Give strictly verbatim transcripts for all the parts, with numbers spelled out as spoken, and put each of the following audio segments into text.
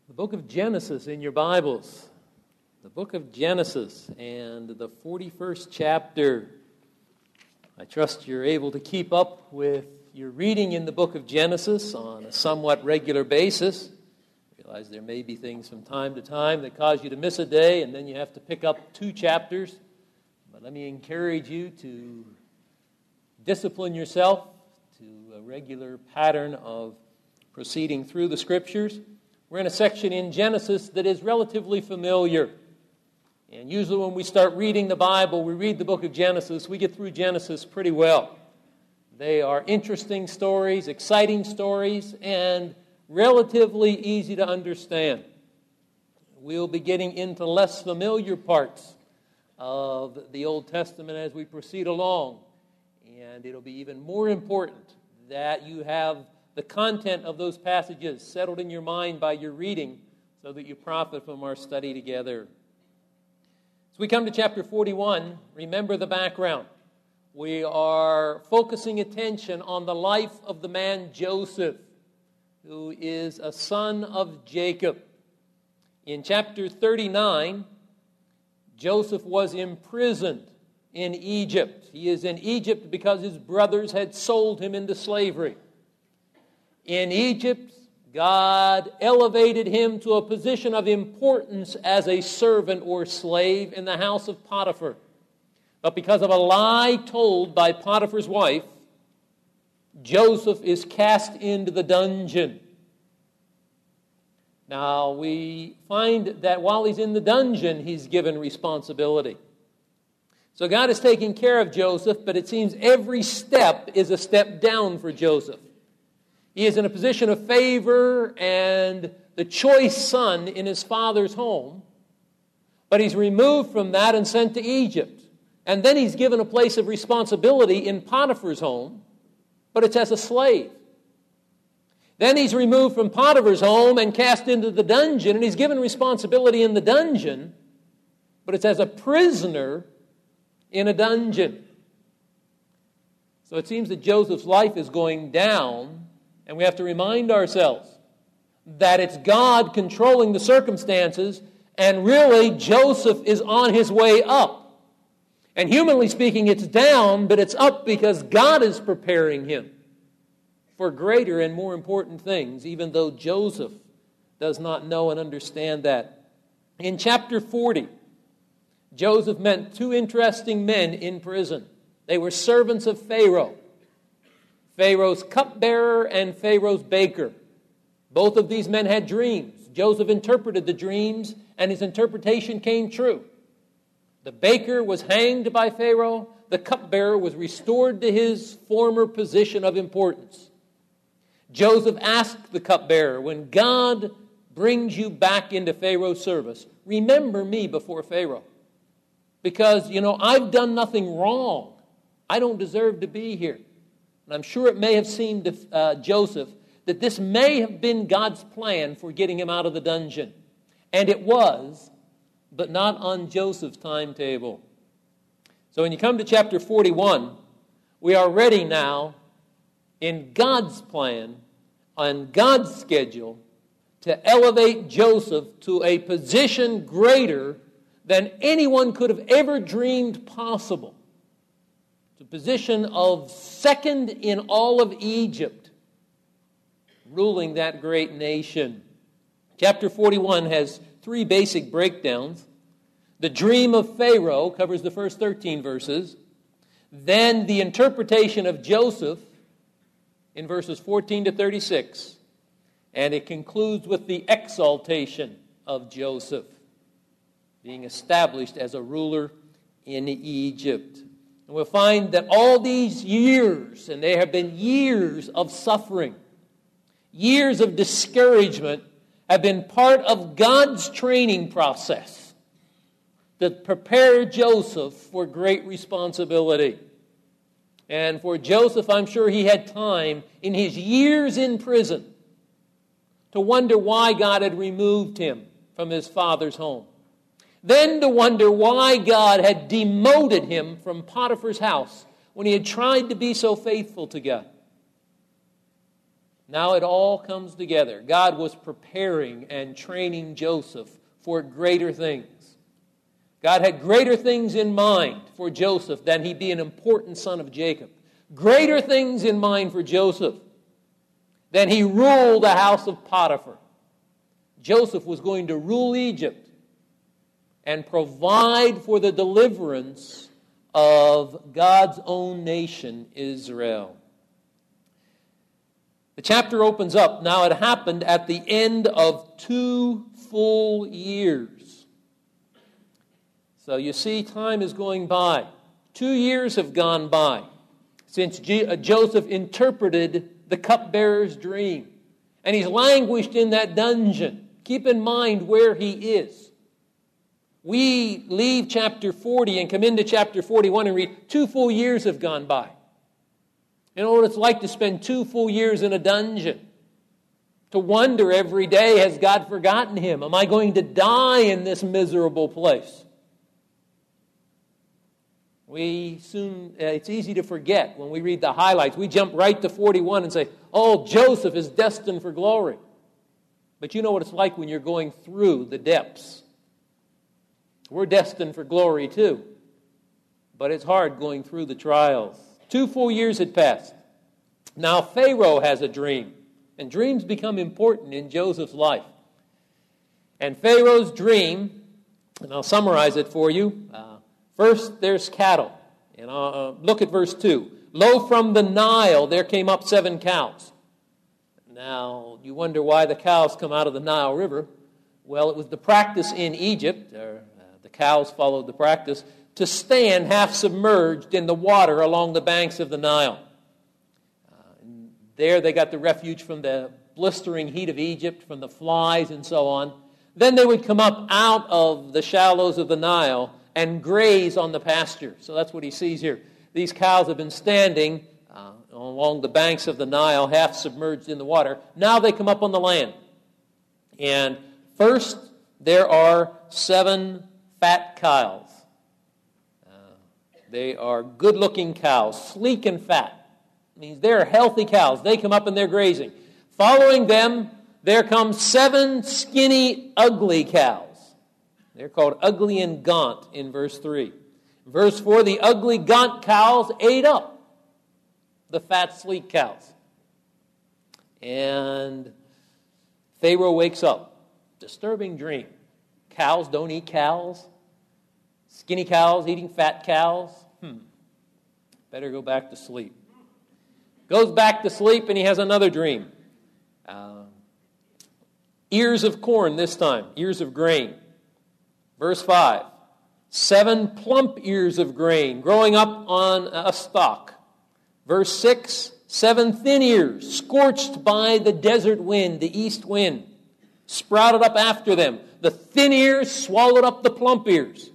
The book of Genesis in your Bibles. The book of Genesis and the forty-first chapter. I trust you're able to keep up with your reading in the book of Genesis on a somewhat regular basis. I realize there may be things from time to time that cause you to miss a day, and then you have to pick up two chapters. But let me encourage you to discipline yourself to a regular pattern of proceeding through the Scriptures. We're in a section in Genesis that is relatively familiar. And usually when we start reading the Bible, we read the book of Genesis, we get through Genesis pretty well. They are interesting stories, exciting stories, and relatively easy to understand. We'll be getting into less familiar parts of the Old Testament as we proceed along. And it'll be even more important that you have the content of those passages settled in your mind by your reading so that you profit from our study together. As we come to chapter forty-one, remember the background. We are focusing attention on the life of the man Joseph, who is a son of Jacob. In chapter thirty-nine, Joseph was imprisoned in Egypt. He is in Egypt because his brothers had sold him into slavery. In Egypt, God elevated him to a position of importance as a servant or slave in the house of Potiphar. But because of a lie told by Potiphar's wife, Joseph is cast into the dungeon. Now, we find that while he's in the dungeon, he's given responsibility. So God is taking care of Joseph, but it seems every step is a step down for Joseph. He is in a position of favor and the choice son in his father's home, but he's removed from that and sent to Egypt. And then he's given a place of responsibility in Potiphar's home, but it's as a slave. Then he's removed from Potiphar's home and cast into the dungeon, and he's given responsibility in the dungeon, but it's as a prisoner in a dungeon. So it seems that Joseph's life is going down. And we have to remind ourselves that it's God controlling the circumstances, and really Joseph is on his way up. And humanly speaking, it's down, but it's up because God is preparing him for greater and more important things, even though Joseph does not know and understand that. In chapter forty, Joseph met two interesting men in prison. They were servants of Pharaoh. Pharaoh's cupbearer and Pharaoh's baker. Both of these men had dreams. Joseph interpreted the dreams, and his interpretation came true. The baker was hanged by Pharaoh. The cupbearer was restored to his former position of importance. Joseph asked the cupbearer, when God brings you back into Pharaoh's service, remember me before Pharaoh. Because, you know, I've done nothing wrong. I don't deserve to be here. And I'm sure it may have seemed to uh, Joseph that this may have been God's plan for getting him out of the dungeon. And it was, but not on Joseph's timetable. So when you come to chapter forty-one, we are ready now in God's plan, on God's schedule, to elevate Joseph to a position greater than anyone could have ever dreamed possible. The position of second in all of Egypt, ruling that great nation. Chapter forty-one has three basic breakdowns. The dream of Pharaoh covers the first thirteen verses. Then the interpretation of Joseph in verses fourteen to thirty-six. And it concludes with the exaltation of Joseph, being established as a ruler in Egypt. And we'll find that all these years, and there have been years of suffering, years of discouragement, have been part of God's training process to prepare Joseph for great responsibility. And for Joseph, I'm sure he had time in his years in prison to wonder why God had removed him from his father's home. Then to wonder why God had demoted him from Potiphar's house when he had tried to be so faithful to God. Now it all comes together. God was preparing and training Joseph for greater things. God had greater things in mind for Joseph than he be an important son of Jacob. Greater things in mind for Joseph than he ruled the house of Potiphar. Joseph was going to rule Egypt and provide for the deliverance of God's own nation, Israel. The chapter opens up. Now it happened at the end of two full years. So you see, time is going by. Two years have gone by since Joseph interpreted the cupbearer's dream. And he's languished in that dungeon. Keep in mind where he is. We leave chapter forty and come into chapter forty-one and read two full years have gone by. You know what it's like to spend two full years in a dungeon? To wonder every day, has God forgotten him? Am I going to die in this miserable place? We soon, uh, it's easy to forget when we read the highlights. We jump right to forty-one and say, oh, Joseph is destined for glory. But you know what it's like when you're going through the depths. We're destined for glory too. But it's hard going through the trials. Two full years had passed. Now Pharaoh has a dream. And dreams become important in Joseph's life. And Pharaoh's dream, and I'll summarize it for you. Uh, first, there's cattle. And uh, look at verse two. Lo, from the Nile there came up seven cows. Now, you wonder why the cows come out of the Nile River. Well, it was the practice in Egypt, or uh, the cows followed the practice, to stand half submerged in the water along the banks of the Nile. Uh, and there they got the refuge from the blistering heat of Egypt, from the flies and so on. Then they would come up out of the shallows of the Nile and graze on the pasture. So that's what he sees here. These cows have been standing uh, along the banks of the Nile, half submerged in the water. Now they come up on the land. And first, there are seven fat cows. They are good-looking cows, sleek and fat. It means they're healthy cows. They come up and they're grazing. Following them, there come seven skinny, ugly cows. They're called ugly and gaunt in verse three. Verse four, the ugly, gaunt cows ate up the fat, sleek cows. And Pharaoh wakes up. Disturbing dream. Cows don't eat cows. Skinny cows eating fat cows. Hmm. Better go back to sleep. Goes back to sleep and he has another dream. Uh, ears of corn this time. Ears of grain. Verse five. Seven plump ears of grain growing up on a stalk. Verse six. Seven thin ears scorched by the desert wind, the east wind. Sprouted up after them. The thin ears swallowed up the plump ears.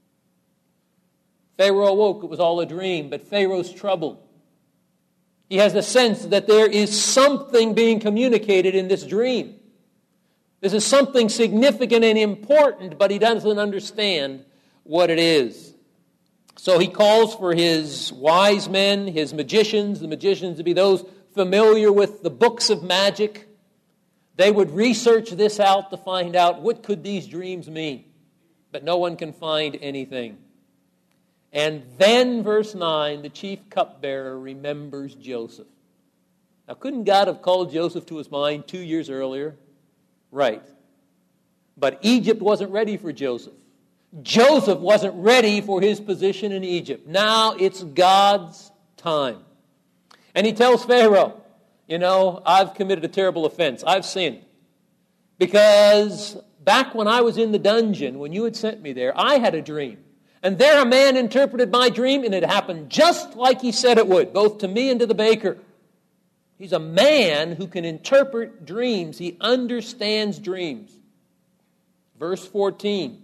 Pharaoh awoke. It was all a dream, but Pharaoh's troubled. He has the sense that there is something being communicated in this dream. This is something significant and important, but he doesn't understand what it is. So he calls for his wise men, his magicians, the magicians to be those familiar with the books of magic. They would research this out to find out what could these dreams mean. But no one can find anything. And then, verse nine, the chief cupbearer remembers Joseph. Now, couldn't God have called Joseph to his mind two years earlier? Right. But Egypt wasn't ready for Joseph. Joseph wasn't ready for his position in Egypt. Now it's God's time. And he tells Pharaoh, you know, I've committed a terrible offense. I've sinned. Because back when I was in the dungeon, when you had sent me there, I had a dream. And there a man interpreted my dream, and it happened just like he said it would, both to me and to the baker. He's a man who can interpret dreams. He understands dreams. Verse fourteen.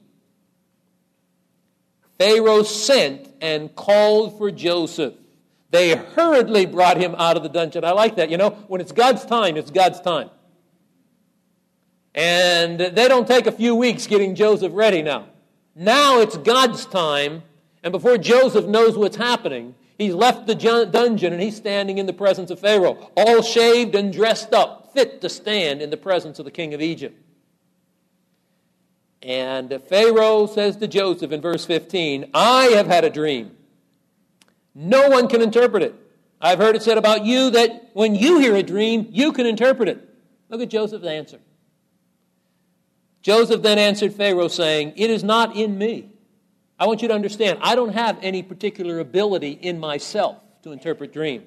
Pharaoh sent and called for Joseph. They hurriedly brought him out of the dungeon. I like that. You know, when it's God's time, it's God's time. And they don't take a few weeks getting Joseph ready now. Now it's God's time, and before Joseph knows what's happening, He's left the dungeon and he's standing in the presence of Pharaoh, all shaved and dressed up, fit to stand in the presence of the king of Egypt. And Pharaoh says to Joseph in verse fifteen, I have had a dream. No one can interpret it. I've heard it said about you that when you hear a dream, you can interpret it. Look at Joseph's answer. Joseph then answered Pharaoh, saying, it is not in me. I want you to understand, I don't have any particular ability in myself to interpret dreams.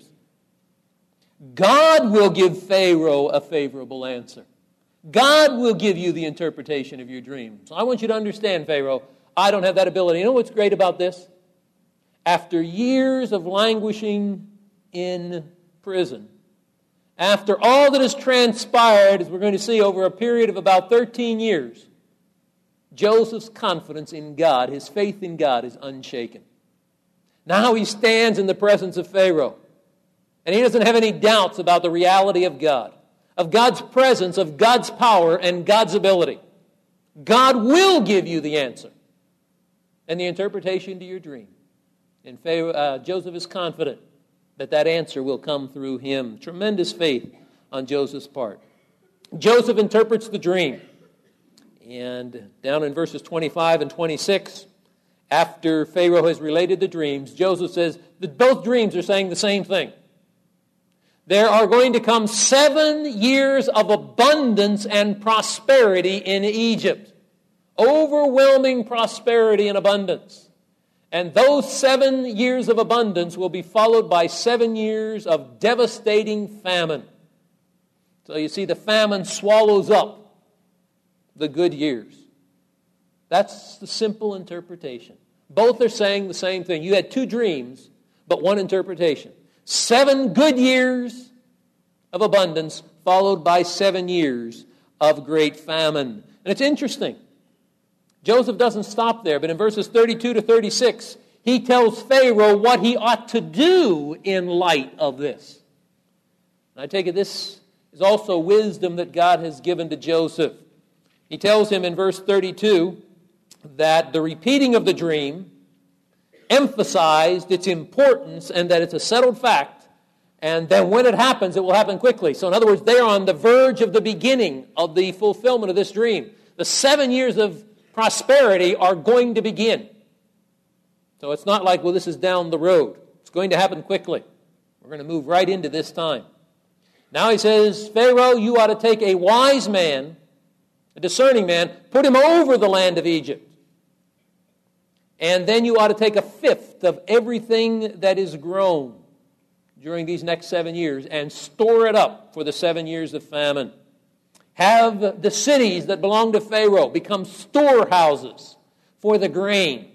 God will give Pharaoh a favorable answer. God will give you the interpretation of your dreams. I want you to understand, Pharaoh, I don't have that ability. You know what's great about this? After years of languishing in prison, after all that has transpired, as we're going to see over a period of about thirteen years, Joseph's confidence in God, his faith in God, is unshaken. Now he stands in the presence of Pharaoh, and he doesn't have any doubts about the reality of God, of God's presence, of God's power, and God's ability. God will give you the answer and the interpretation to your dream. And Pharaoh, uh, Joseph is confident that that answer will come through him. Tremendous faith on Joseph's part. Joseph interprets the dream. And down in verses twenty-five and twenty-six, after Pharaoh has related the dreams, Joseph says that both dreams are saying the same thing. There are going to come seven years of abundance and prosperity in Egypt. Overwhelming prosperity and abundance. And those seven years of abundance will be followed by seven years of devastating famine. So you see, the famine swallows up the good years. That's the simple interpretation. Both are saying the same thing. You had two dreams, but one interpretation. Seven good years of abundance followed by seven years of great famine. And it's interesting. Joseph doesn't stop there, but in verses thirty-two to thirty-six, he tells Pharaoh what he ought to do in light of this. And I take it this is also wisdom that God has given to Joseph. He tells him in verse thirty-two that the repeating of the dream emphasized its importance and that it's a settled fact, and then when it happens, it will happen quickly. So in other words, they are on the verge of the beginning of the fulfillment of this dream. The seven years of prosperity are going to begin. So it's not like, well, this is down the road. It's going to happen quickly. We're going to move right into this time. Now he says, Pharaoh, you ought to take a wise man, a discerning man, put him over the land of Egypt. And then you ought to take a fifth of everything that is grown during these next seven years and store it up for the seven years of famine. Have the cities that belong to Pharaoh become storehouses for the grain.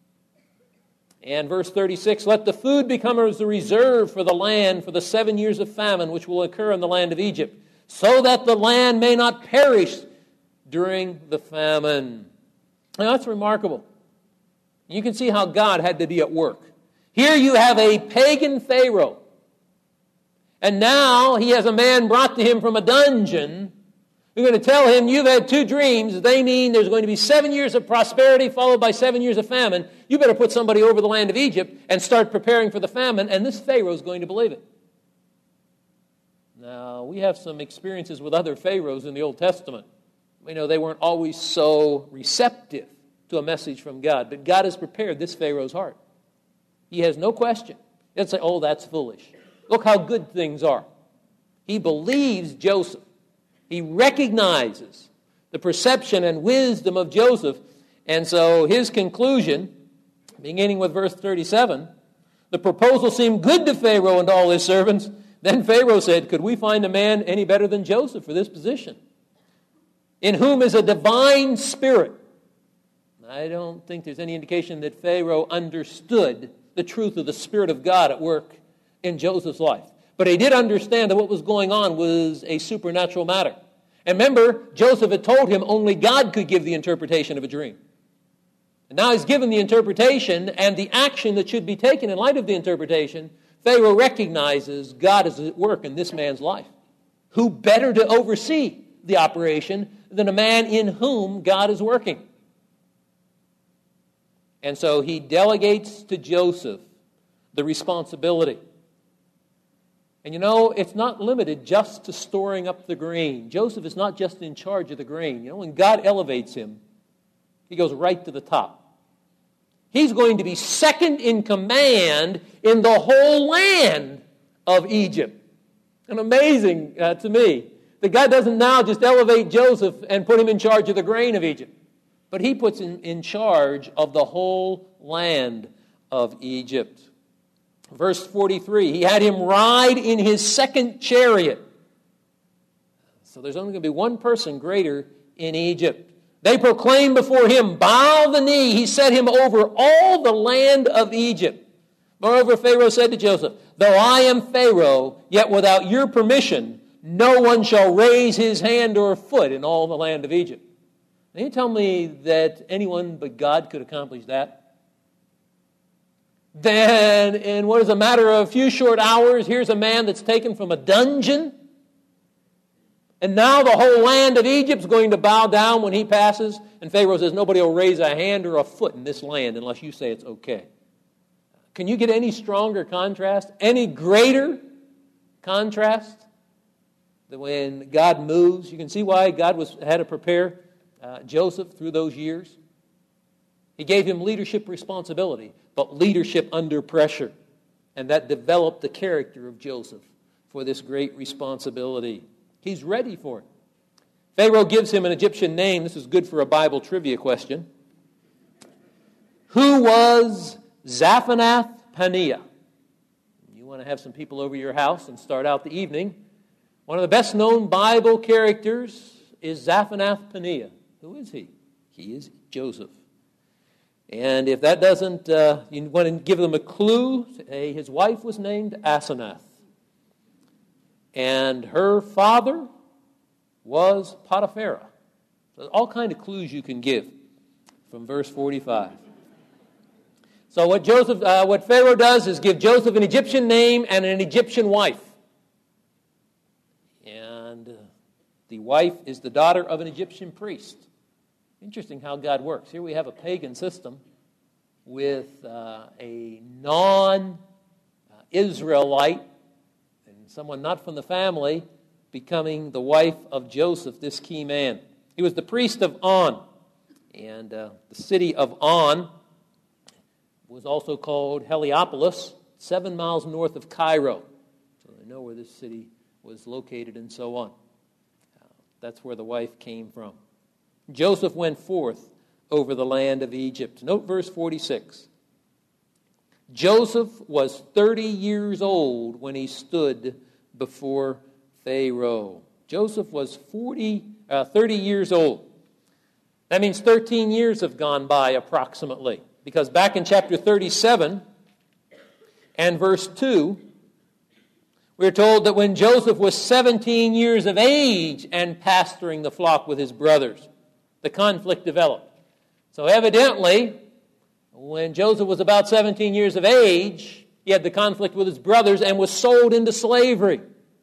And verse thirty-six, let the food become as a reserve for the land for the seven years of famine which will occur in the land of Egypt, so that the land may not perish during the famine. Now that's remarkable. You can see how God had to be at work. Here you have a pagan Pharaoh, and now he has a man brought to him from a dungeon. You're going to tell him, you've had two dreams. They mean there's going to be seven years of prosperity followed by seven years of famine. You better put somebody over the land of Egypt and start preparing for the famine, and this Pharaoh is going to believe it. Now, we have some experiences with other Pharaohs in the Old Testament. We know they weren't always so receptive to a message from God, but God has prepared this Pharaoh's heart. He has no question. He doesn't say, oh, that's foolish. Look how good things are. He believes Joseph. He recognizes the perception and wisdom of Joseph. And so his conclusion, beginning with verse thirty-seven, the proposal seemed good to Pharaoh and all his servants. Then Pharaoh said, could we find a man any better than Joseph for this position, in whom is a divine spirit? I don't think there's any indication that Pharaoh understood the truth of the Spirit of God at work in Joseph's life. But he did understand that what was going on was a supernatural matter. And remember, Joseph had told him only God could give the interpretation of a dream. And now he's given the interpretation and the action that should be taken in light of the interpretation. Pharaoh recognizes God is at work in this man's life. Who better to oversee the operation than a man in whom God is working? And so he delegates to Joseph the responsibility. And you know, it's not limited just to storing up the grain. Joseph is not just in charge of the grain. You know, when God elevates him, he goes right to the top. He's going to be second in command in the whole land of Egypt. And amazing uh, to me that God doesn't now just elevate Joseph and put him in charge of the grain of Egypt, but he puts him in charge of the whole land of Egypt. Verse forty-three, he had him ride in his second chariot. So there's only going to be one person greater in Egypt. They proclaimed before him, bow the knee. He set him over all the land of Egypt. Moreover, Pharaoh said to Joseph, though I am Pharaoh, yet without your permission, no one shall raise his hand or foot in all the land of Egypt. Can you tell me that anyone but God could accomplish that? Then, in what is a matter of a few short hours, here's a man that's taken from a dungeon. And now the whole land of Egypt's going to bow down when he passes. And Pharaoh says, nobody will raise a hand or a foot in this land unless you say it's okay. Can you get any stronger contrast? Any greater contrast than when God moves? You can see why God was had to prepare uh, Joseph through those years. He gave him leadership responsibility, but leadership under pressure. And that developed the character of Joseph for this great responsibility. He's ready for it. Pharaoh gives him an Egyptian name. This is good for a Bible trivia question. Who was Zaphanath-Paneah? You want to have some people over your house and start out the evening. One of the best known Bible characters is Zaphanath-Paneah. Who is he? He is Joseph. And if that doesn't, uh, you want to give them a clue, say his wife was named Asenath. And her father was Potipharah. So all kinds of clues you can give from verse forty-five. So what Joseph, uh, what Pharaoh does is give Joseph an Egyptian name and an Egyptian wife. And uh, the wife is the daughter of an Egyptian priest. Interesting how God works. Here we have a pagan system with uh, a non-Israelite and someone not from the family becoming the wife of Joseph, this key man. He was the priest of On. And uh, the city of On was also called Heliopolis, seven miles north of Cairo. So they know where this city was located and so on. Uh, that's where the wife came from. Joseph went forth over the land of Egypt. Note verse forty-six. Joseph was thirty years old when he stood before Pharaoh. Joseph was forty, uh, thirty years old. That means thirteen years have gone by approximately. Because back in chapter thirty-seven and verse two, we're told that when Joseph was seventeen years of age and pasturing the flock with his brothers, the conflict developed. So evidently, when Joseph was about seventeen years of age, he had the conflict with his brothers and was sold into slavery.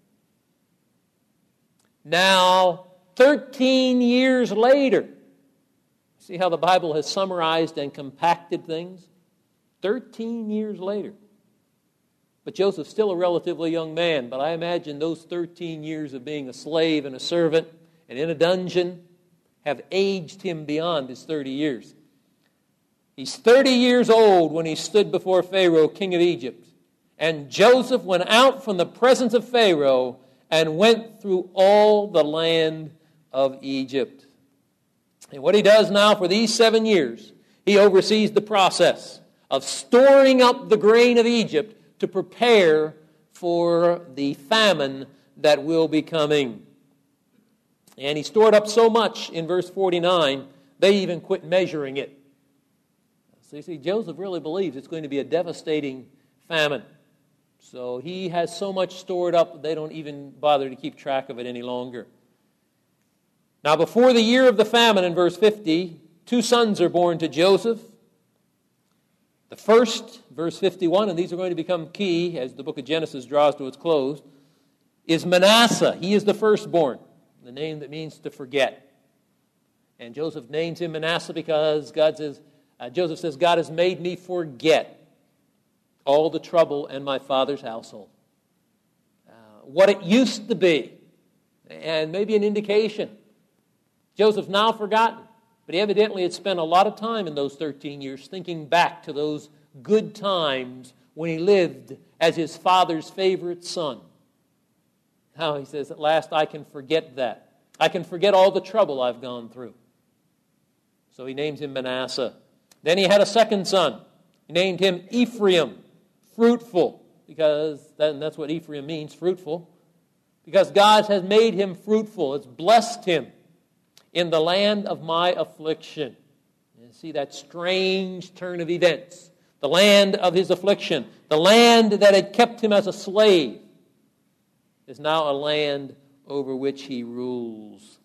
Now, thirteen years later, see how the Bible has summarized and compacted things? thirteen years later. But Joseph's still a relatively young man, but I imagine those thirteen years of being a slave and a servant and in a dungeon have aged him beyond his thirty years. He's thirty years old when he stood before Pharaoh, king of Egypt. And Joseph went out from the presence of Pharaoh and went through all the land of Egypt. And what he does now for these seven years, he oversees the process of storing up the grain of Egypt to prepare for the famine that will be coming. And he stored up so much in verse forty-nine, they even quit measuring it. So you see, Joseph really believes it's going to be a devastating famine. So he has so much stored up, they don't even bother to keep track of it any longer. Now, before the year of the famine, in verse fifty, two sons are born to Joseph. The first, verse fifty-one, and these are going to become key as the book of Genesis draws to its close, is Manasseh. He is the firstborn, the name that means to forget. And Joseph names him Manasseh because God says, uh, Joseph says, God has made me forget. all the trouble in my father's household. Uh, what it used to be, and maybe an indication. Joseph's now forgotten, but he evidently had spent a lot of time in those thirteen years thinking back to those good times when he lived as his father's favorite son. Now he says, at last I can forget that. I can forget all the trouble I've gone through. So he names him Manasseh. Then he had a second son. He named him Ephraim, fruitful, because that, that's what Ephraim means, fruitful. Because God has made him fruitful. It's blessed him in the land of my affliction. You see that strange turn of events. The land of his affliction, the land that had kept him as a slave, is now a land over which he rules.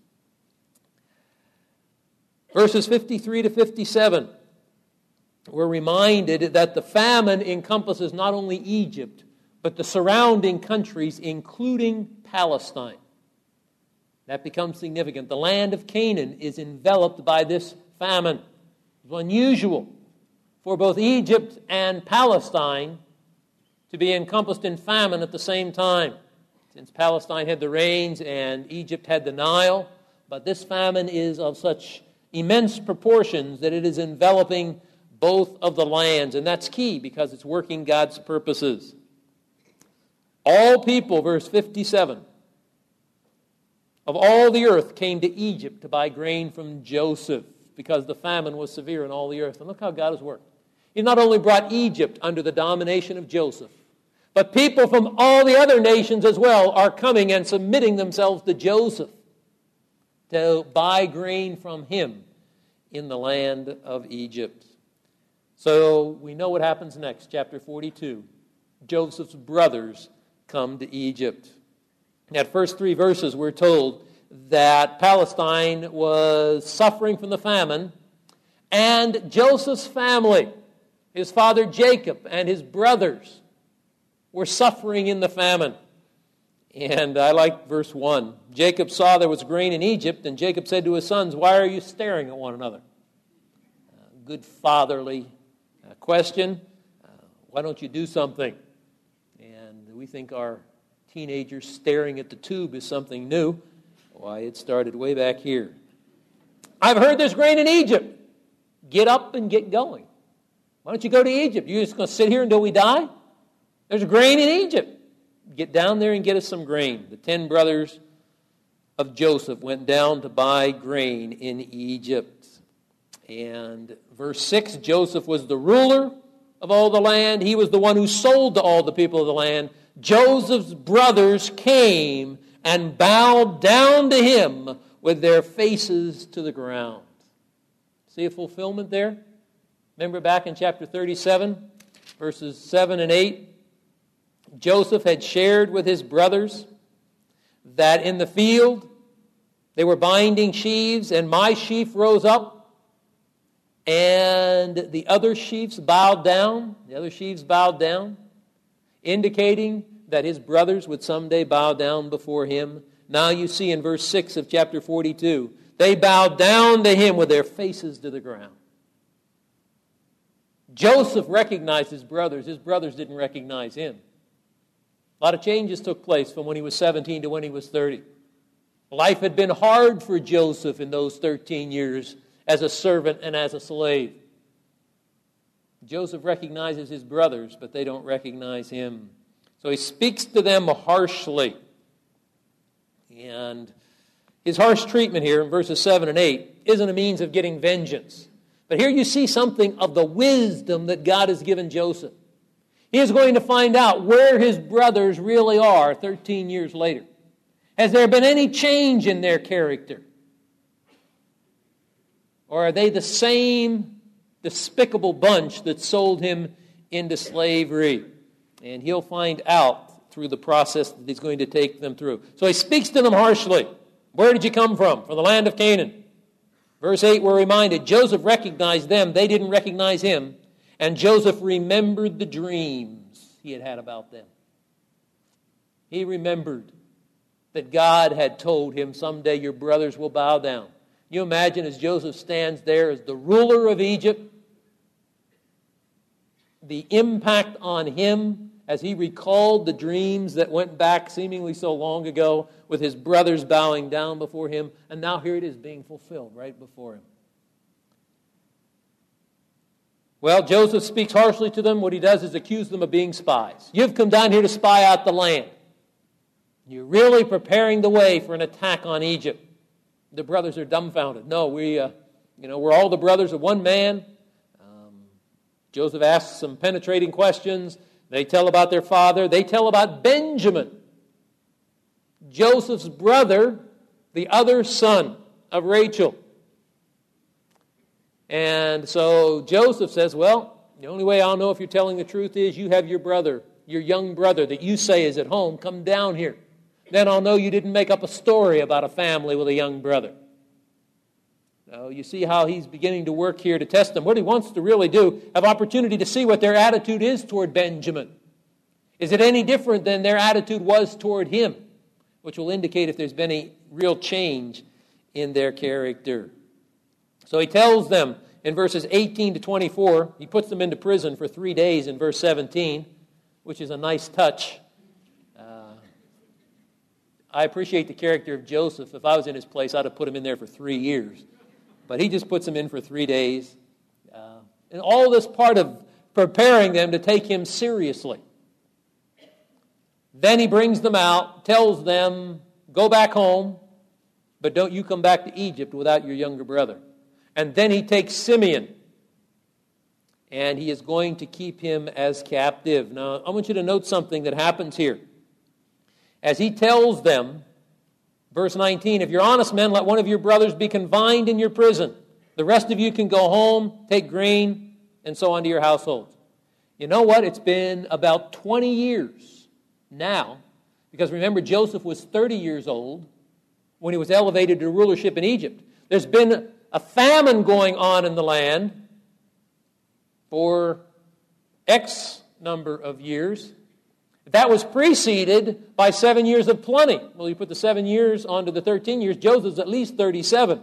Verses fifty-three to fifty-seven, we're reminded that the famine encompasses not only Egypt, but the surrounding countries, including Palestine. That becomes significant. The land of Canaan is enveloped by this famine. It's unusual for both Egypt and Palestine to be encompassed in famine at the same time. Since Palestine had the rains and Egypt had the Nile, but this famine is of such immense proportions that it is enveloping both of the lands, and that's key because it's working God's purposes. All people, verse fifty-seven, of all the earth came to Egypt to buy grain from Joseph because the famine was severe in all the earth. And look how God has worked. He not only brought Egypt under the domination of Joseph, but people from all the other nations as well are coming and submitting themselves to Joseph to buy grain from him in the land of Egypt. So we know what happens next, chapter forty-two. Joseph's brothers come to Egypt. In that first three verses, we're told that Palestine was suffering from the famine, and Joseph's family, his father Jacob and his brothers, were suffering in the famine. And I like verse one. Jacob saw there was grain in Egypt, and Jacob said to his sons, "Why are you staring at one another?" Uh, good fatherly uh, question. Uh, why don't you do something? And we think our teenagers staring at the tube is something new. Why, it started way back here. I've heard there's grain in Egypt. Get up and get going. Why don't you go to Egypt? You're just going to sit here until we die? There's grain in Egypt. Get down there and get us some grain. The ten brothers of Joseph went down to buy grain in Egypt. And verse six, Joseph was the ruler of all the land. He was the one who sold to all the people of the land. Joseph's brothers came and bowed down to him with their faces to the ground. See a fulfillment there? Remember back in chapter thirty-seven, verses seven and eight? Joseph had shared with his brothers that in the field they were binding sheaves, and my sheaf rose up, and the other sheaves bowed down. The other sheaves bowed down, indicating that his brothers would someday bow down before him. Now you see in verse six of chapter forty-two, they bowed down to him with their faces to the ground. Joseph recognized his brothers. His brothers didn't recognize him. A lot of changes took place from when he was seventeen to when he was thirty. Life had been hard for Joseph in those thirteen years as a servant and as a slave. Joseph recognizes his brothers, but they don't recognize him. So he speaks to them harshly. And his harsh treatment here in verses seven and eight isn't a means of getting vengeance. But here you see something of the wisdom that God has given Joseph. He is going to find out where his brothers really are thirteen years later. Has there been any change in their character? Or are they the same despicable bunch that sold him into slavery? And he'll find out through the process that he's going to take them through. So he speaks to them harshly. Where did you come from? From the land of Canaan. Verse eight, we're reminded, Joseph recognized them. They didn't recognize him. And Joseph remembered the dreams he had had about them. He remembered that God had told him, someday your brothers will bow down. You imagine as Joseph stands there as the ruler of Egypt, the impact on him as he recalled the dreams that went back seemingly so long ago with his brothers bowing down before him, and now here it is being fulfilled right before him. Well, Joseph speaks harshly to them. What he does is accuse them of being spies. You've come down here to spy out the land. You're really preparing the way for an attack on Egypt. The brothers are dumbfounded. No, we, uh, you know, we're all the brothers of one man. Um, Joseph asks some penetrating questions. They tell about their father. They tell about Benjamin, Joseph's brother, the other son of Rachel. And so Joseph says, well, the only way I'll know if you're telling the truth is you have your brother, your young brother that you say is at home, come down here. Then I'll know you didn't make up a story about a family with a young brother. Now, you see how he's beginning to work here to test them. What he wants to really do, have opportunity to see what their attitude is toward Benjamin. Is it any different than their attitude was toward him? Which will indicate if there's been any real change in their character. So he tells them in verses eighteen to twenty-four, he puts them into prison for three days in verse seventeen, which is a nice touch. Uh, I appreciate the character of Joseph. If I was in his place, I'd have put him in there for three years. But he just puts him in for three days. Uh, and all this part of preparing them to take him seriously. Then he brings them out, tells them, go back home, but don't you come back to Egypt without your younger brother. And then he takes Simeon, and he is going to keep him as captive. Now, I want you to note something that happens here. As he tells them, verse nineteen, if you're honest men, let one of your brothers be confined in your prison. The rest of you can go home, take grain, and so on to your households. You know what? It's been about twenty years now, because remember, Joseph was thirty years old when he was elevated to rulership in Egypt. There's been a famine going on in the land for X number of years. That was preceded by seven years of plenty. Well, you put the seven years onto the thirteen years, Joseph's at least thirty-seven.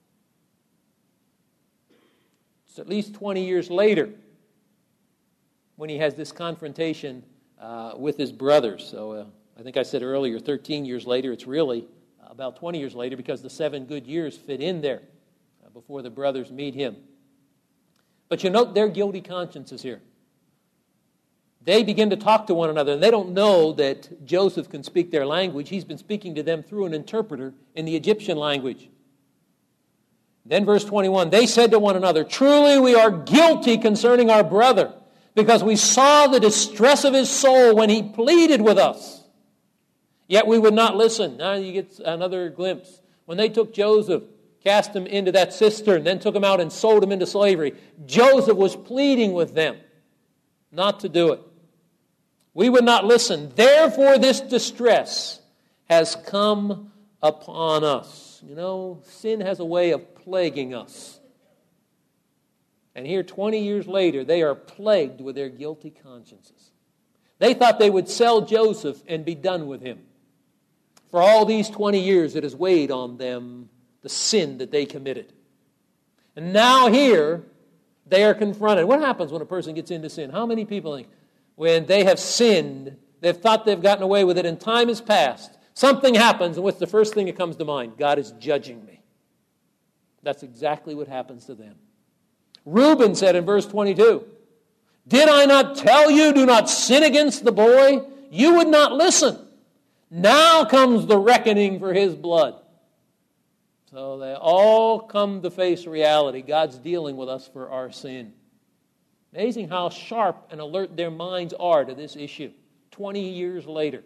It's at least twenty years later when he has this confrontation uh, with his brothers. So uh, I think I said earlier, thirteen years later, it's really about twenty years later because the seven good years fit in there before the brothers meet him. But you note their guilty consciences here. They begin to talk to one another, and they don't know that Joseph can speak their language. He's been speaking to them through an interpreter in the Egyptian language. Then verse twenty-one, they said to one another, truly we are guilty concerning our brother, because we saw the distress of his soul when he pleaded with us. Yet we would not listen. Now you get another glimpse. When they took Joseph, cast him into that cistern, then took him out and sold him into slavery, Joseph was pleading with them not to do it. We would not listen. Therefore this distress has come upon us. You know, sin has a way of plaguing us. And here, twenty years later, they are plagued with their guilty consciences. They thought they would sell Joseph and be done with him. For all these twenty years, it has weighed on them the sin that they committed. And now here, they are confronted. What happens when a person gets into sin? How many people think when they have sinned, they've thought they've gotten away with it, and time has passed, something happens, and what's the first thing that comes to mind? God is judging me. That's exactly what happens to them. Reuben said in verse twenty-two, did I not tell you, do not sin against the boy? You would not listen. Now comes the reckoning for his blood. So they all come to face reality. God's dealing with us for our sin. Amazing how sharp and alert their minds are to this issue. Twenty years later,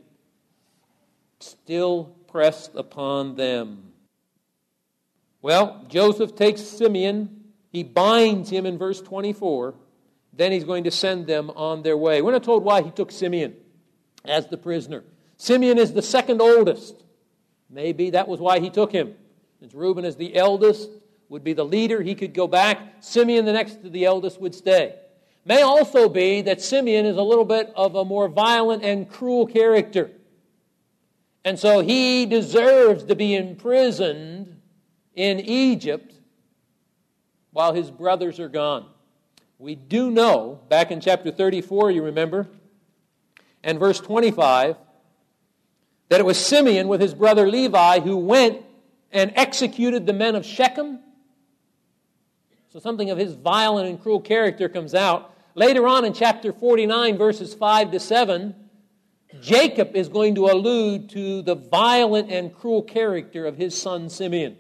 still pressed upon them. Well, Joseph takes Simeon. He binds him in verse twenty-four. Then he's going to send them on their way. We're not told why he took Simeon as the prisoner. Simeon is the second oldest. Maybe that was why he took him. Since Reuben is the eldest, would be the leader, he could go back. Simeon, the next to the eldest, would stay. May also be that Simeon is a little bit of a more violent and cruel character. And so he deserves to be imprisoned in Egypt while his brothers are gone. We do know, back in chapter thirty-four, you remember, and verse twenty-five, that it was Simeon with his brother Levi who went and executed the men of Shechem. So something of his violent and cruel character comes out. Later on in chapter forty-nine, verses five to seven, Jacob is going to allude to the violent and cruel character of his son Simeon.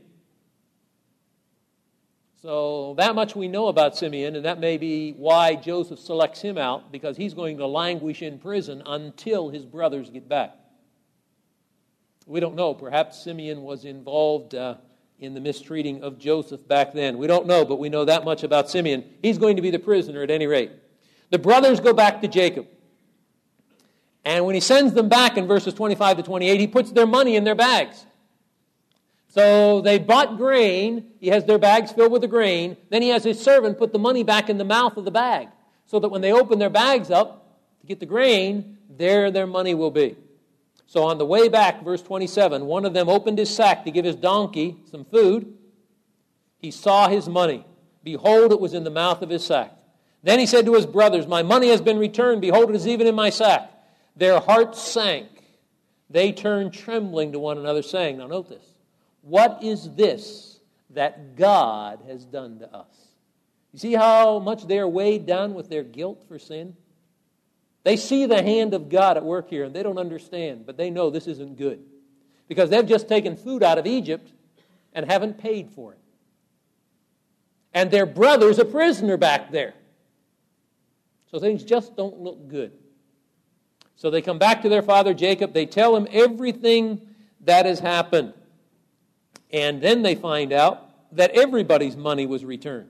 So that much we know about Simeon, and that may be why Joseph selects him out, because he's going to languish in prison until his brothers get back. We don't know. Perhaps Simeon was involved uh, in the mistreating of Joseph back then. We don't know, but we know that much about Simeon. He's going to be the prisoner at any rate. The brothers go back to Jacob. And when he sends them back in verses twenty-five to twenty-eight, he puts their money in their bags. So they bought grain. He has their bags filled with the grain. Then he has his servant put the money back in the mouth of the bag, so that when they open their bags up to get the grain, there their money will be. So on the way back, verse twenty-seven, one of them opened his sack to give his donkey some food. He saw his money. Behold, it was in the mouth of his sack. Then he said to his brothers, my money has been returned. Behold, it is even in my sack. Their hearts sank. They turned trembling to one another, saying, now note this, what is this that God has done to us? You see how much they are weighed down with their guilt for sin? They see the hand of God at work here, and they don't understand, but they know this isn't good, because they've just taken food out of Egypt and haven't paid for it. And their brother's a prisoner back there. So things just don't look good. So they come back to their father Jacob. They tell him everything that has happened. And then they find out that everybody's money was returned.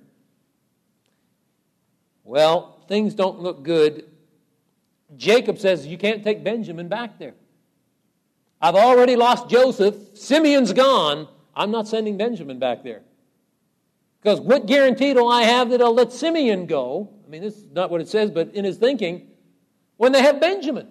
Well, things don't look good. Jacob says, you can't take Benjamin back there. I've already lost Joseph. Simeon's gone. I'm not sending Benjamin back there. Because what guarantee do I have that I'll let Simeon go? I mean, this is not what it says, but in his thinking, when they have Benjamin.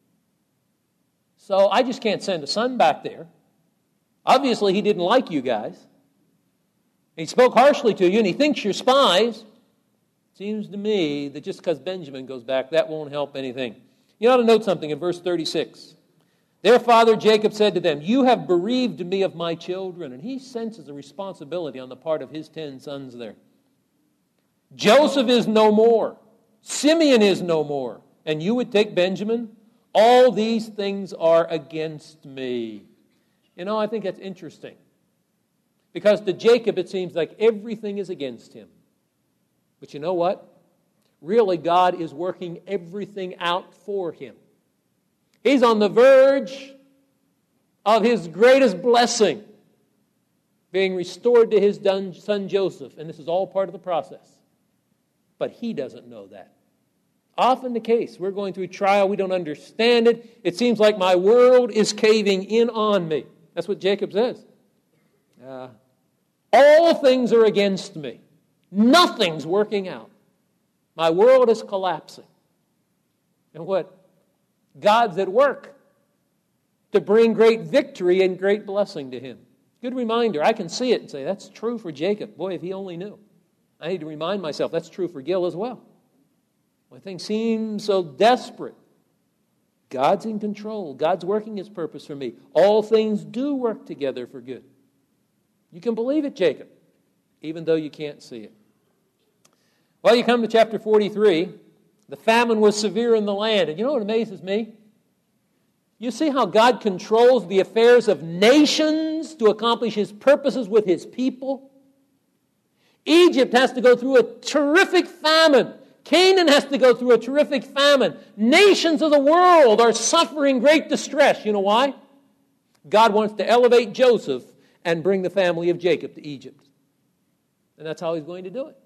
So I just can't send a son back there. Obviously, he didn't like you guys. He spoke harshly to you, and he thinks you're spies. Seems to me that just because Benjamin goes back, that won't help anything. You ought to note something in verse thirty-six. Their father Jacob said to them, you have bereaved me of my children. And he senses a responsibility on the part of his ten sons there. Joseph is no more. Simeon is no more. And you would take Benjamin? All these things are against me. You know, I think that's interesting. Because to Jacob, it seems like everything is against him. But you know what? Really, God is working everything out for him. He's on the verge of his greatest blessing, being restored to his son Joseph. And this is all part of the process. But he doesn't know that. Often the case. We're going through a trial. We don't understand it. It seems like my world is caving in on me. That's what Jacob says. Uh, all things are against me. Nothing's working out. My world is collapsing. And what? God's at work to bring great victory and great blessing to him. Good reminder. I can see it and say, that's true for Jacob. Boy, if he only knew. I need to remind myself that's true for Gil as well. When things seem so desperate, God's in control. God's working his purpose for me. All things do work together for good. You can believe it, Jacob, even though you can't see it. Well, you come to chapter forty-three. The famine was severe in the land. And you know what amazes me? You see how God controls the affairs of nations to accomplish his purposes with his people? Egypt has to go through a terrific famine. Canaan has to go through a terrific famine. Nations of the world are suffering great distress. You know why? God wants to elevate Joseph and bring the family of Jacob to Egypt. And that's how he's going to do it.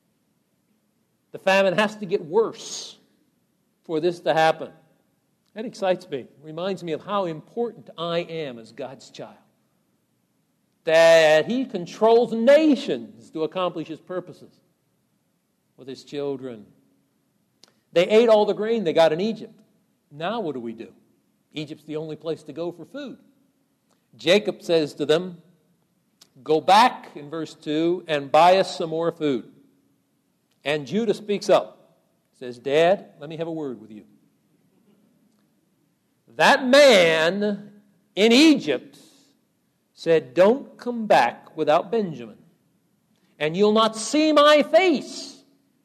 The famine has to get worse for this to happen. That excites me. Reminds me of how important I am as God's child. That he controls nations to accomplish his purposes with his children. They ate all the grain they got in Egypt. Now what do we do? Egypt's the only place to go for food. Jacob says to them, go back in verse two and buy us some more food. And Judah speaks up. Says, Dad, let me have a word with you. That man in Egypt said, don't come back without Benjamin, and you'll not see my face.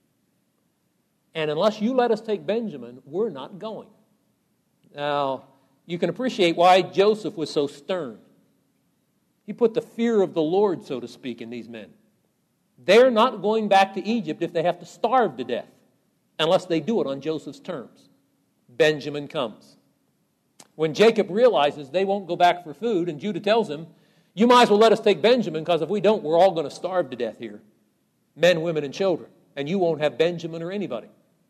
And unless you let us take Benjamin, we're not going. Now, you can appreciate why Joseph was so stern. He put the fear of the Lord, so to speak, in these men. They're not going back to Egypt if they have to starve to death, unless they do it on Joseph's terms. Benjamin comes. When Jacob realizes they won't go back for food, and Judah tells him, you might as well let us take Benjamin, because if we don't, we're all going to starve to death here. Men, women, and children. And you won't have Benjamin or anybody.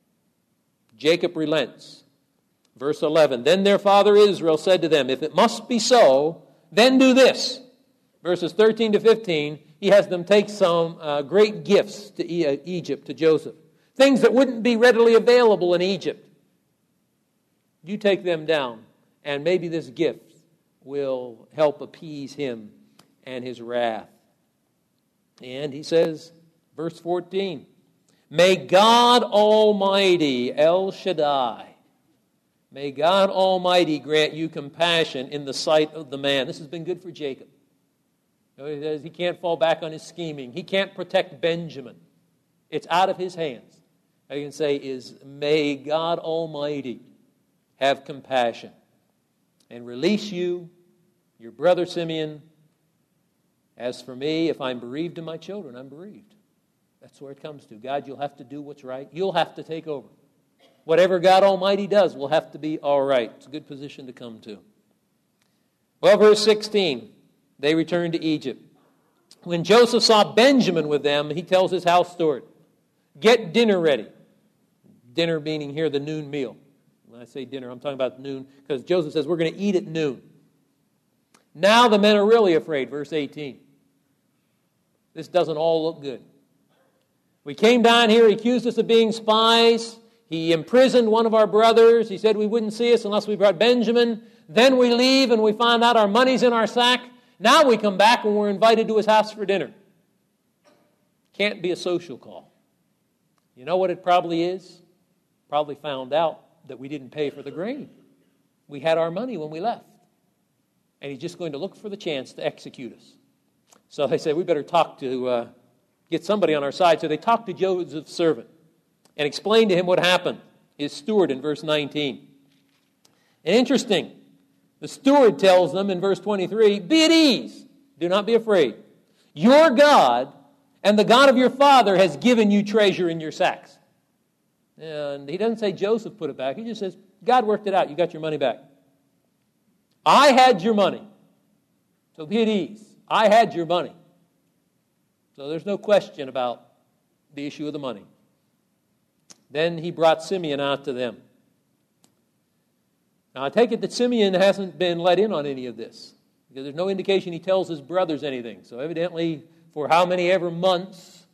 Jacob relents. Verse eleven, then their father Israel said to them, if it must be so, then do this. Verses thirteen to fifteen, he has them take some uh, great gifts to e- Egypt, to Joseph. Things that wouldn't be readily available in Egypt. You take them down, and maybe this gift will help appease him and his wrath. And he says, verse fourteen, may God Almighty, El Shaddai, may God Almighty grant you compassion in the sight of the man. This has been good for Jacob. He says he can't fall back on his scheming. He can't protect Benjamin. It's out of his hands. All you can say is, may God Almighty have compassion and release you, your brother Simeon. As for me, if I'm bereaved of my children, I'm bereaved. That's where it comes to. God, you'll have to do what's right. You'll have to take over. Whatever God Almighty does will have to be all right. It's a good position to come to. Well, verse sixteen, they returned to Egypt. When Joseph saw Benjamin with them, he tells his house steward, get dinner ready. Dinner meaning here the noon meal. When I say dinner, I'm talking about noon, because Joseph says we're going to eat at noon. Now the men are really afraid, verse eighteen. This doesn't all look good. We came down here, he accused us of being spies. He imprisoned one of our brothers. He said we wouldn't see us unless we brought Benjamin. Then we leave and we find out our money's in our sack. Now we come back and we're invited to his house for dinner. Can't be a social call. You know what it probably is? Probably found out that we didn't pay for the grain. We had our money when we left. And he's just going to look for the chance to execute us. So they said, we better talk to, uh, get somebody on our side. So they talked to Joseph's servant and explained to him what happened, his steward in verse nineteen. And interesting, the steward tells them in verse twenty-three, be at ease, do not be afraid. Your God and the God of your father has given you treasure in your sacks. And he doesn't say Joseph put it back. He just says, God worked it out. You got your money back. I had your money. So be at ease. I had your money. So there's no question about the issue of the money. Then he brought Simeon out to them. Now I take it that Simeon hasn't been let in on any of this, because there's no indication he tells his brothers anything. So evidently, for how many ever months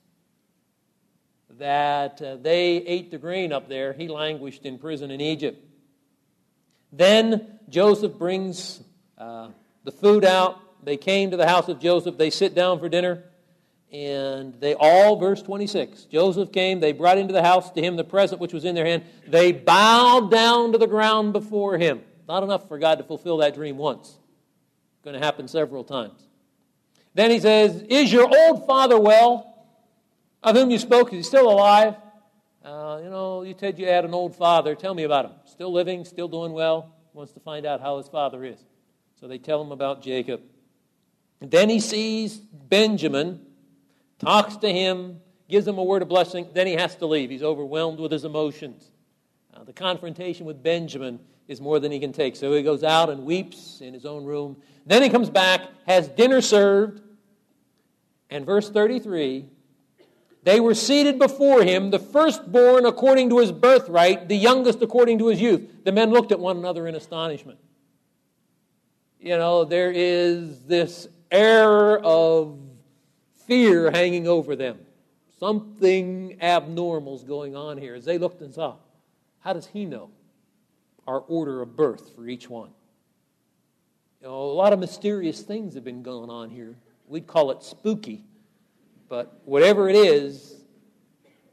that uh, they ate the grain up there, he languished in prison in Egypt. Then Joseph brings uh, the food out. They came to the house of Joseph. They sit down for dinner. And they all, verse twenty-six, Joseph came. They brought into the house to him the present which was in their hand. They bowed down to the ground before him. Not enough for God to fulfill that dream once. It's going to happen several times. Then he says, is your old father well, of whom you spoke? Is he still alive? Uh, you know, you said you had an old father. Tell me about him. Still living, still doing well. Wants to find out how his father is. So they tell him about Jacob. And then he sees Benjamin, talks to him, gives him a word of blessing. Then he has to leave. He's overwhelmed with his emotions. Uh, the confrontation with Benjamin is more than he can take. So he goes out and weeps in his own room. Then he comes back, has dinner served. And verse thirty-three, they were seated before him, the firstborn according to his birthright, the youngest according to his youth. The men looked at one another in astonishment. You know, there is this air of fear hanging over them. Something abnormal is going on here. As they looked and saw, how does he know our order of birth for each one? You know, a lot of mysterious things have been going on here. We'd call it spooky. But whatever it is,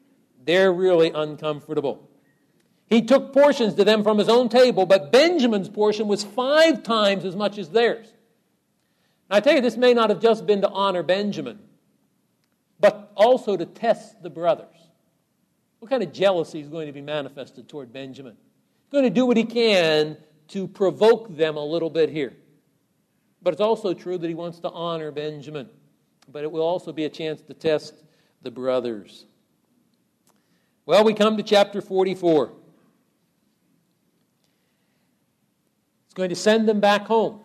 They're really uncomfortable. He took portions to them from his own table, but Benjamin's portion was five times as much as theirs. Now, I tell you, this may not have just been to honor Benjamin, but also to test the brothers. What kind of jealousy is going to be manifested toward Benjamin? He's going to do what he can to provoke them a little bit here. But it's also true that he wants to honor Benjamin. But it will also be a chance to test the brothers. Well, we come to chapter forty-four. It's going to send them back home.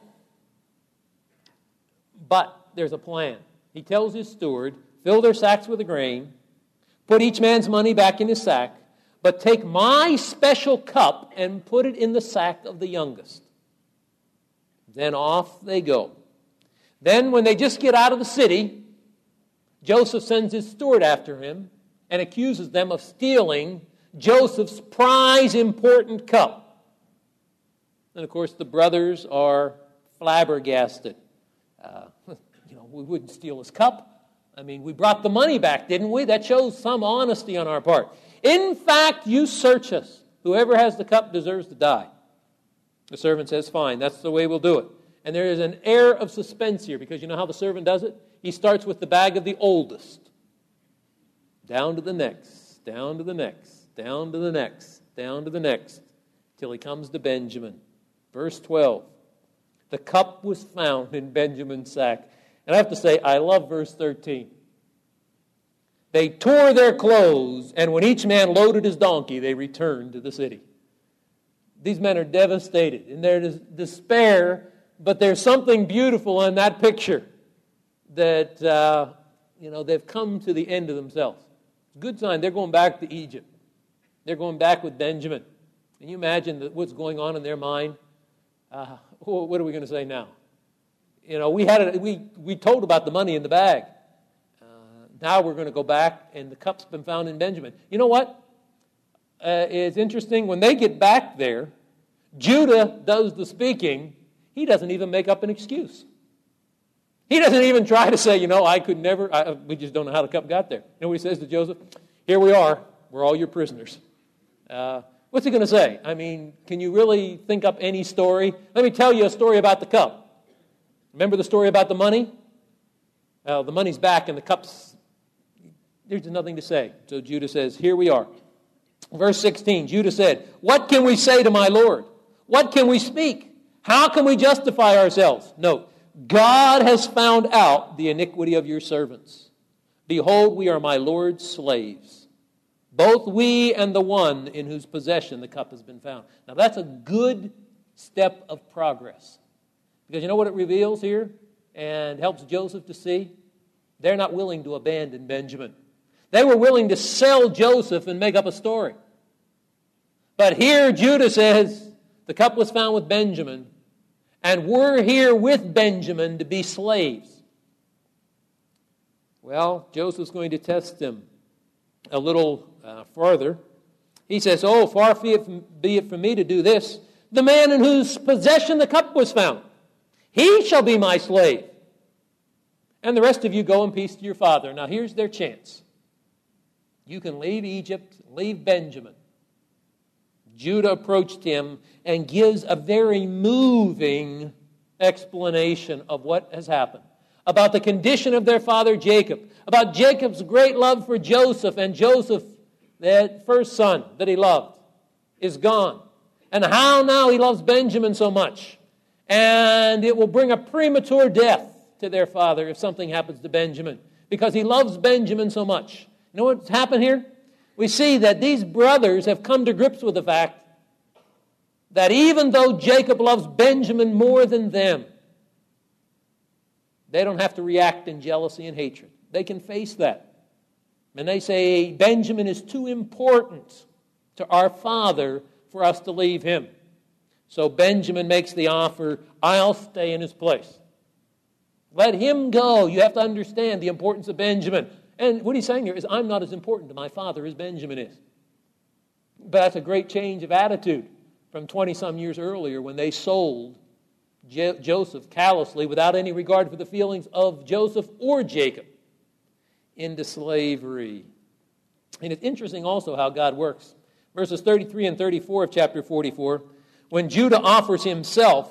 But there's a plan. He tells his steward, fill their sacks with the grain, put each man's money back in his sack, but take my special cup and put it in the sack of the youngest. Then off they go. Then when they just get out of the city, Joseph sends his steward after him and accuses them of stealing Joseph's prize important cup. And of course the brothers are flabbergasted. Uh, you know, we wouldn't steal his cup. I mean, we brought the money back, didn't we? That shows some honesty on our part. In fact, you search us. Whoever has the cup deserves to die. The servant says, fine, that's the way we'll do it. And there is an air of suspense here, because you know how the servant does it? He starts with the bag of the oldest. Down to the next, down to the next, down to the next, down to the next, till he comes to Benjamin. Verse twelve. The cup was found in Benjamin's sack. And I have to say, I love verse thirteen. They tore their clothes, and when each man loaded his donkey, they returned to the city. These men are devastated in their despair, but there's something beautiful in that picture that, uh, you know, they've come to the end of themselves. Good sign, they're going back to Egypt. They're going back with Benjamin. Can you imagine that what's going on in their mind? Uh, what are we going to say now? You know, we had a, we we told about the money in the bag. Uh, now we're going to go back, and the cup's been found in Benjamin. You know what? Uh, it's interesting. When they get back there, Judah does the speaking. He doesn't even make up an excuse. He doesn't even try to say, you know, I could never. I, we just don't know how the cup got there. You know what he says to Joseph? Here we are. We're all your prisoners. Uh, what's he going to say? I mean, can you really think up any story? Let me tell you a story about the cup. Remember the story about the money? Uh, the money's back and the cup's, there's nothing to say. So Judah says, here we are. Verse sixteen, Judah said, what can we say to my Lord? What can we speak? How can we justify ourselves? Note, God has found out the iniquity of your servants. Behold, we are my Lord's slaves, both we and the one in whose possession the cup has been found. Now that's a good step of progress. Because you know what it reveals here and helps Joseph to see? They're not willing to abandon Benjamin. They were willing to sell Joseph and make up a story. But here Judah says, the cup was found with Benjamin, and we're here with Benjamin to be slaves. Well, Joseph's going to test them a little uh, further. He says, oh, far be it, from, be it from me to do this. The man in whose possession the cup was found, he shall be my slave. And the rest of you go in peace to your father. Now here's their chance. You can leave Egypt, leave Benjamin. Judah approached him and gives a very moving explanation of what has happened. About the condition of their father Jacob. About Jacob's great love for Joseph. And Joseph, that first son that he loved, is gone. And how now he loves Benjamin so much. And it will bring a premature death to their father if something happens to Benjamin, because he loves Benjamin so much. You know what's happened here? We see that these brothers have come to grips with the fact that even though Jacob loves Benjamin more than them, they don't have to react in jealousy and hatred. They can face that. And they say, Benjamin is too important to our father for us to leave him. So Benjamin makes the offer, I'll stay in his place. Let him go. You have to understand the importance of Benjamin. And what he's saying here is, I'm not as important to my father as Benjamin is. But that's a great change of attitude from twenty-some years earlier when they sold Je- Joseph callously, without any regard for the feelings of Joseph or Jacob, into slavery. And it's interesting also how God works. Verses thirty-three and thirty-four of chapter forty-four, when Judah offers himself,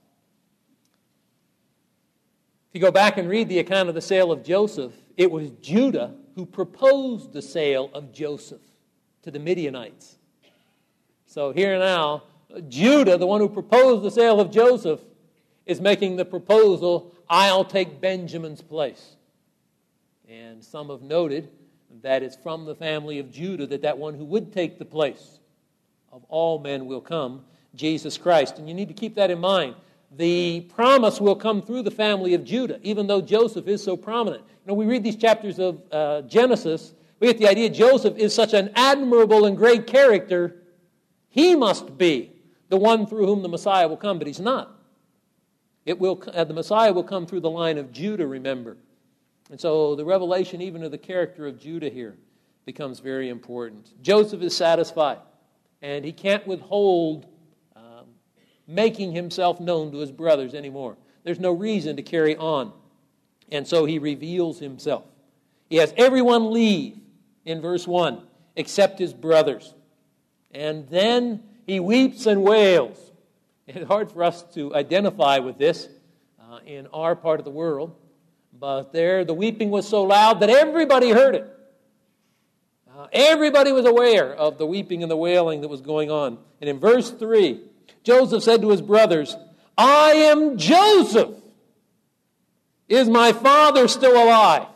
if you go back and read the account of the sale of Joseph, it was Judah who proposed the sale of Joseph to the Midianites. So here now, Judah, the one who proposed the sale of Joseph, is making the proposal, I'll take Benjamin's place. And some have noted that it's from the family of Judah that that one who would take the place of all men will come, Jesus Christ. And you need to keep that in mind. The promise will come through the family of Judah, even though Joseph is so prominent. You know, we read these chapters of uh, Genesis, we get the idea Joseph is such an admirable and great character, he must be the one through whom the Messiah will come, but he's not. It will, uh, the Messiah will come through the line of Judah, remember. And so the revelation even of the character of Judah here becomes very important. Joseph is satisfied, and he can't withhold um, making himself known to his brothers anymore. There's no reason to carry on. And so he reveals himself. He has everyone leave in verse one, except his brothers. And then he weeps and wails. It's hard for us to identify with this uh, in our part of the world. But there, the weeping was so loud that everybody heard it. Uh, everybody was aware of the weeping and the wailing that was going on. And in verse three, Joseph said to his brothers, I am Joseph. Is my father still alive?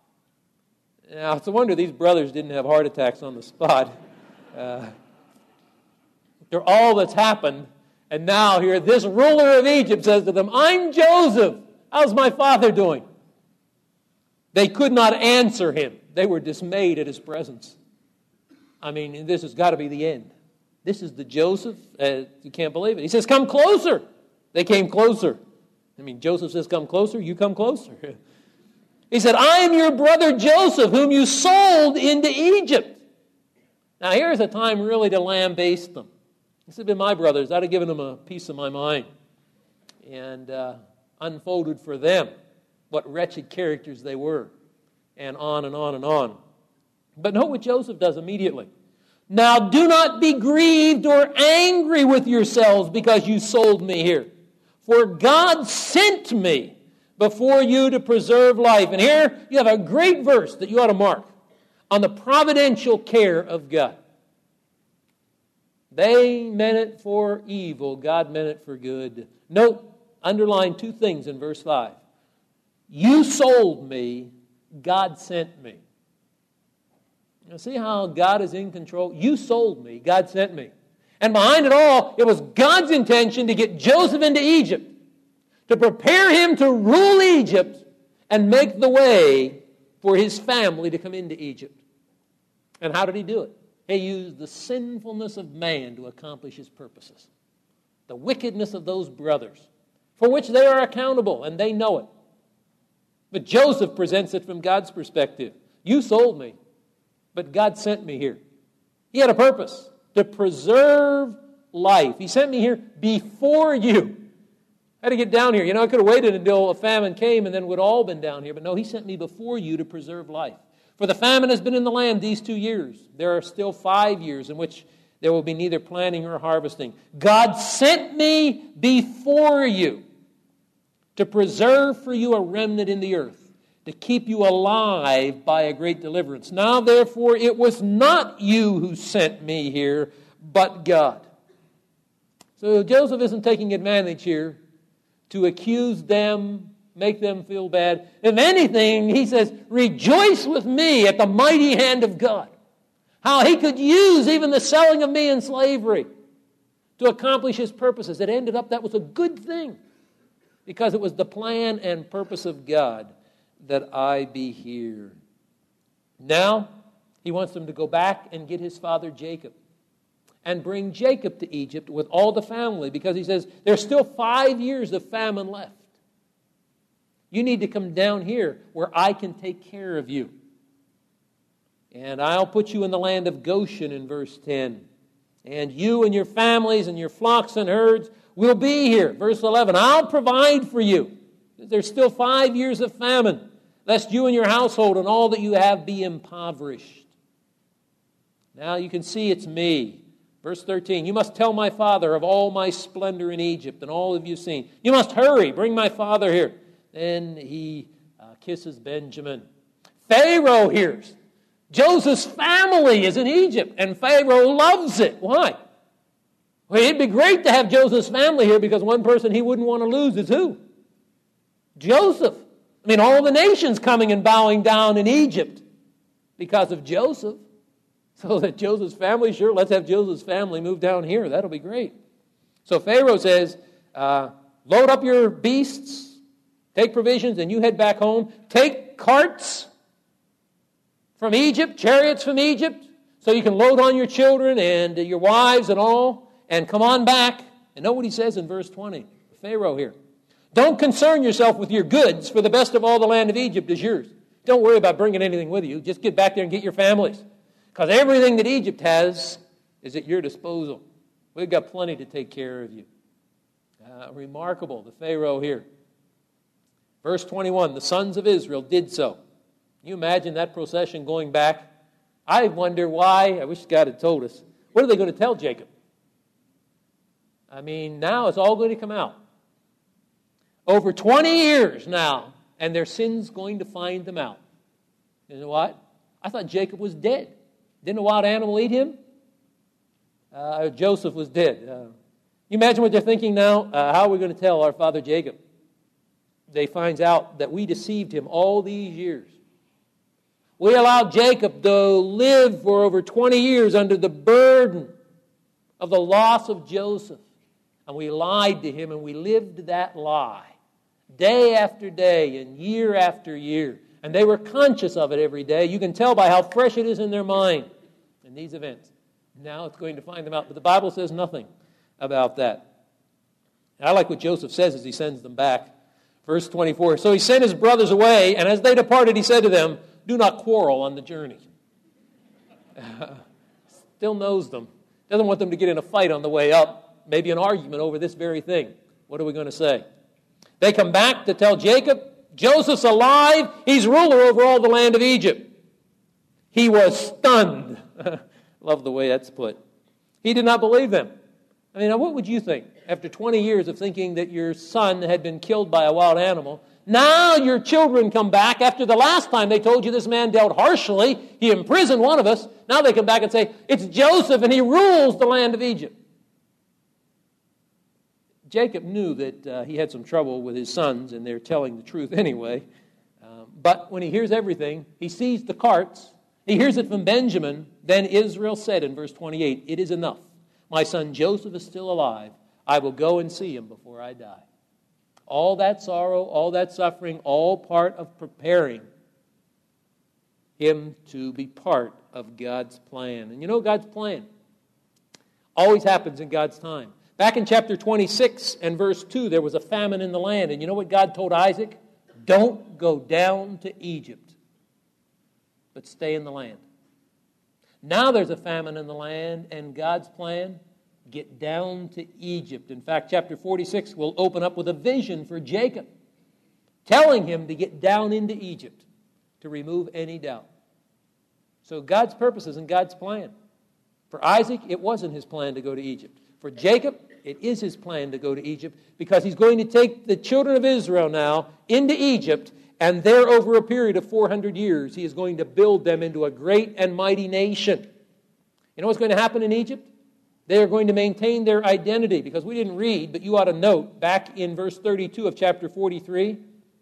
Now, it's a wonder these brothers didn't have heart attacks on the spot. Uh, they're all that's happened. And now here, this ruler of Egypt says to them, I'm Joseph. How's my father doing? They could not answer him. They were dismayed at his presence. I mean, this has got to be the end. This is the Joseph. Uh, you can't believe it. He says, come closer. They came closer. I mean, Joseph says, come closer. You come closer. He said, I am your brother Joseph, whom you sold into Egypt. Now, here's a time really to lambaste them. This had been my brothers. I'd have given them a piece of my mind and uh, unfolded for them what wretched characters they were, and on and on and on. But note what Joseph does immediately. Now do not be grieved or angry with yourselves because you sold me here. For God sent me before you to preserve life. And here you have a great verse that you ought to mark on the providential care of God. They meant it for evil. God meant it for good. Note, underline two things in verse five. You sold me, God sent me. Now see how God is in control? You sold me, God sent me. And behind it all, it was God's intention to get Joseph into Egypt, to prepare him to rule Egypt and make the way for his family to come into Egypt. And how did he do it? He used the sinfulness of man to accomplish his purposes. The wickedness of those brothers, for which they are accountable, and they know it. But Joseph presents it from God's perspective. You sold me, but God sent me here. He had a purpose, to preserve life. He sent me here before you. I had to get down here. You know, I could have waited until a famine came and then we'd all been down here. But no, he sent me before you to preserve life. For the famine has been in the land these two years. There are still five years in which there will be neither planting or harvesting. God sent me before you to preserve for you a remnant in the earth, to keep you alive by a great deliverance. Now, therefore, it was not you who sent me here, but God. So Joseph isn't taking advantage here to accuse them, make them feel bad. If anything, he says, rejoice with me at the mighty hand of God. How he could use even the selling of me in slavery to accomplish his purposes. It ended up that was a good thing, because it was the plan and purpose of God that I be here. Now, he wants them to go back and get his father Jacob and bring Jacob to Egypt with all the family, because he says, there's still five years of famine left. You need to come down here where I can take care of you. And I'll put you in the land of Goshen in verse ten. And you and your families and your flocks and herds will be here. Verse eleven, I'll provide for you. There's still five years of famine, lest you and your household and all that you have be impoverished. Now you can see it's me. Verse thirteen, you must tell my father of all my splendor in Egypt and all of you seen. You must hurry, bring my father here. Then he uh, kisses Benjamin. Pharaoh hears. Joseph's family is in Egypt, and Pharaoh loves it. Why? Well, it'd be great to have Joseph's family here because one person he wouldn't want to lose is who? Joseph. I mean, all the nations coming and bowing down in Egypt because of Joseph. So that Joseph's family, sure, let's have Joseph's family move down here. That'll be great. So Pharaoh says, uh, load up your beasts, take provisions, and you head back home. Take carts from Egypt, chariots from Egypt, so you can load on your children and your wives and all, and come on back. And know what he says in verse twenty, Pharaoh here. Don't concern yourself with your goods, for the best of all the land of Egypt is yours. Don't worry about bringing anything with you. Just get back there and get your families. Because everything that Egypt has is at your disposal. We've got plenty to take care of you. Uh, remarkable, the Pharaoh here. Verse twenty-one, the sons of Israel did so. Can you imagine that procession going back? I wonder why. I wish God had told us. What are they going to tell Jacob? I mean, now it's all going to come out. Over twenty years now, and their sin's going to find them out. You know what? I thought Jacob was dead. Didn't a wild animal eat him? Uh, Joseph was dead. Uh, you imagine what they're thinking now? Uh, how are we going to tell our father Jacob? They finds out that we deceived him all these years. We allowed Jacob to live for over twenty years under the burden of the loss of Joseph. And we lied to him and we lived that lie day after day and year after year. And they were conscious of it every day. You can tell by how fresh it is in their mind in these events. Now it's going to find them out. But the Bible says nothing about that. And I like what Joseph says as he sends them back. Verse twenty-four, so he sent his brothers away, and as they departed, he said to them, do not quarrel on the journey. Still knows them. Doesn't want them to get in a fight on the way up. Maybe an argument over this very thing. What are we going to say? They come back to tell Jacob, Joseph's alive. He's ruler over all the land of Egypt. He was stunned. Love the way that's put. He did not believe them. I mean, now what would you think? After twenty years of thinking that your son had been killed by a wild animal, now your children come back after the last time they told you this man dealt harshly. He imprisoned one of us. Now they come back and say, it's Joseph and he rules the land of Egypt. Jacob knew that uh, he had some trouble with his sons, and they're telling the truth anyway. Um, but when he hears everything, he sees the carts. He hears it from Benjamin. Then Israel said in verse twenty-eight, it is enough. My son Joseph is still alive. I will go and see him before I die. All that sorrow, all that suffering, all part of preparing him to be part of God's plan. And you know God's plan always happens in God's time. Back in chapter twenty-six and verse two, there was a famine in the land. And you know what God told Isaac? Don't go down to Egypt, but stay in the land. Now there's a famine in the land, and God's plan, get down to Egypt. In fact, chapter forty-six will open up with a vision for Jacob, telling him to get down into Egypt to remove any doubt. So God's purposes and God's plan. For Isaac, it wasn't his plan to go to Egypt. For Jacob, it is his plan to go to Egypt because he's going to take the children of Israel now into Egypt, and there over a period of four hundred years, he is going to build them into a great and mighty nation. You know what's going to happen in Egypt? They are going to maintain their identity, because we didn't read, but you ought to note, back in verse thirty-two of chapter forty-three,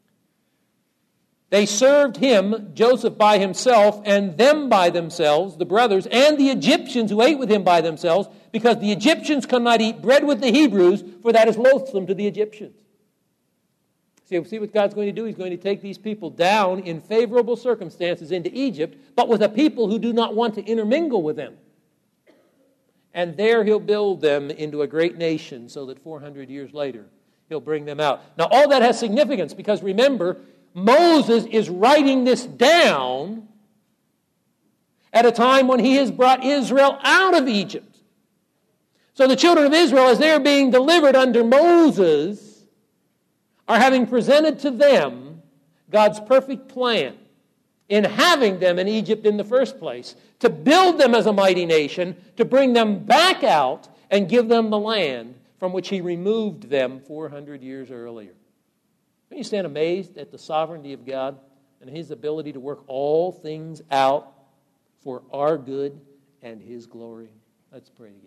they served him, Joseph by himself, and them by themselves, the brothers, and the Egyptians who ate with him by themselves, because the Egyptians could not eat bread with the Hebrews, for that is loathsome to the Egyptians. See, see what God's going to do? He's going to take these people down in favorable circumstances into Egypt, but with a people who do not want to intermingle with them. And there he'll build them into a great nation so that four hundred years later he'll bring them out. Now all that has significance because remember, Moses is writing this down at a time when he has brought Israel out of Egypt. So the children of Israel, as they're being delivered under Moses, are having presented to them God's perfect plan. in having them in Egypt in the first place, to build them as a mighty nation, to bring them back out and give them the land from which he removed them four hundred years earlier. Can you stand amazed at the sovereignty of God and his ability to work all things out for our good and his glory? Let's pray together.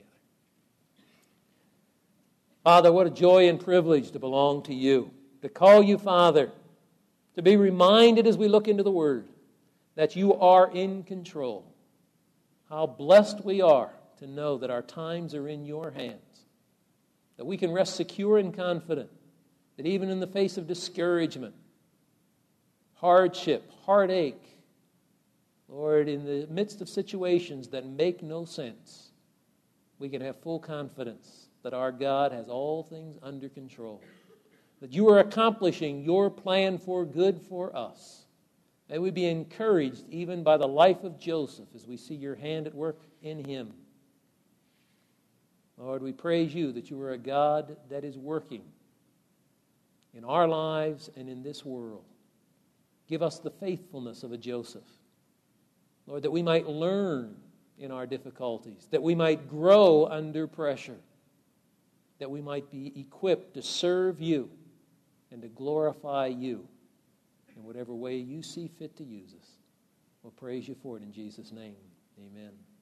Father, what a joy and privilege to belong to you, to call you Father, to be reminded as we look into the Word that you are in control. How blessed we are to know that our times are in your hands, that we can rest secure and confident, that even in the face of discouragement, hardship, heartache, Lord, in the midst of situations that make no sense, we can have full confidence that our God has all things under control, that you are accomplishing your plan for good for us. May we be encouraged even by the life of Joseph as we see your hand at work in him. Lord, we praise you that you are a God that is working in our lives and in this world. Give us the faithfulness of a Joseph, Lord, that we might learn in our difficulties, that we might grow under pressure, that we might be equipped to serve you and to glorify you in whatever way you see fit to use us. We'll praise you for it in Jesus' name. Amen.